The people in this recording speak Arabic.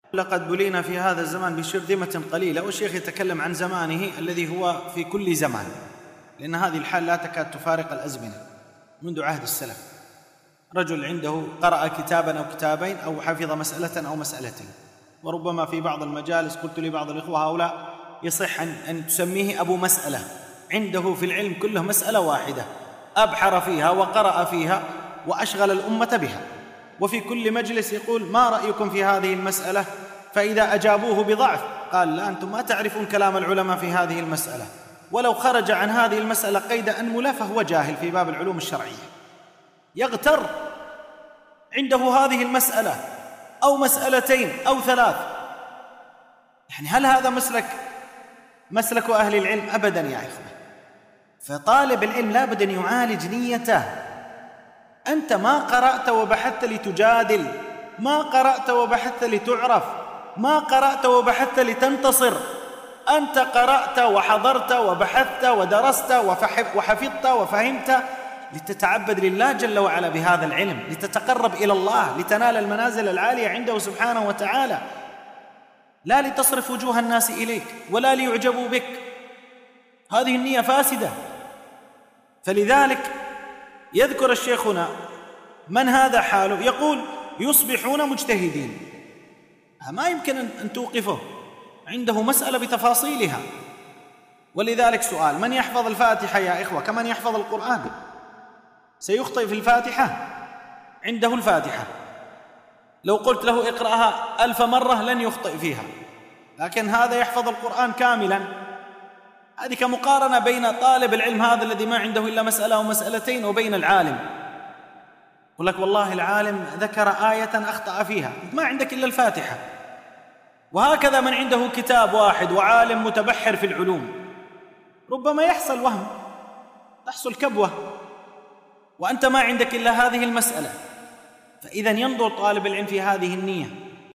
لقد بلينا في هذا الزمان بشرذمة قليلة، والشيخ يتكلم عن زمانه الذي هو في كل زمان، لأن هذه الحال لا تكاد تفارق الأزمنة منذ عهد السلف. رجل عنده قرأ كتابا أو كتابين أو حفظ مسألة أو مسألتين، وربما في بعض المجالس قلت لبعض الإخوة هؤلاء يصح أن تسميه أبو مسألة، عنده في العلم كله مسألة واحدة أبحر فيها وقرأ فيها وأشغل الأمة بها، وفي كل مجلس يقول: ما رأيكم في هذه المسألة؟ فإذا أجابوه بضعف قال: لا، أنتم ما تعرفون كلام العلماء في هذه المسألة، ولو خرج عن هذه المسألة قيد أنملة فهو جاهل في باب العلوم الشرعية. يغتر عنده هذه المسألة أو مسألتين أو ثلاث. يعني هل هذا مسلك أهل العلم؟ أبدا يا إخوة. فطالب العلم لا بد أن يعالج نيته. أنت ما قرأت وبحثت لتجادل، ما قرأت وبحثت لتعرف، ما قرأت وبحثت لتنتصر. أنت قرأت وحضرت وبحثت ودرست وحفظت وفهمت لتتعبد لله جل وعلا بهذا العلم، لتتقرب إلى الله، لتنال المنازل العالية عنده سبحانه وتعالى، لا لتصرف وجوه الناس إليك ولا ليعجبوا بك. هذه النية فاسدة. فلذلك يذكر الشيخ هنا من هذا حاله، يقول: يصبحون مجتهدين. ما يمكن أن توقفه، عنده مسألة بتفاصيلها. ولذلك سؤال: من يحفظ الفاتحة يا إخوة كمن يحفظ القرآن؟ سيخطئ في الفاتحة، عنده الفاتحة، لو قلت له اقرأها 1000 مرة لن يخطئ فيها، لكن هذا يحفظ القرآن كاملا. هذه كمقارنة بين طالب العلم هذا الذي ما عنده إلا مسألة أو مسألتين وبين العالم. يقول لك: والله العالم ذكر آية أخطأ فيها، ما عندك إلا الفاتحة. وهكذا من عنده كتاب واحد وعالم متبحر في العلوم، ربما يحصل وهم، تحصل كبوة، وأنت ما عندك إلا هذه المسألة. فإذا ينظر طالب العلم في هذه النية،